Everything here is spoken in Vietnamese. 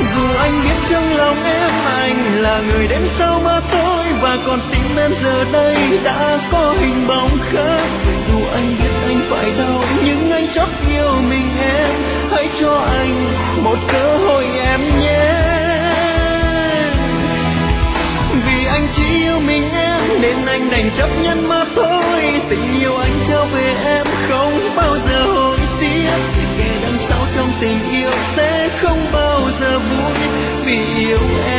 Dù anh biết trong lòng em anh là người đến sau mà thôi, và còn tim em giờ đây đã có hình bóng khác. Dù anh biết anh phải đau nhưng anh chót yêu mình em, hãy cho anh một cơ hội em nhé. Vì anh chỉ yêu mình em nên anh đành chấp nhận mà thôi. Tình yêu anh trao về em không bao giờ hối tiếc, kẻ đằng sau trong tình yêu sẽ không bao giờ vui. Vì yêu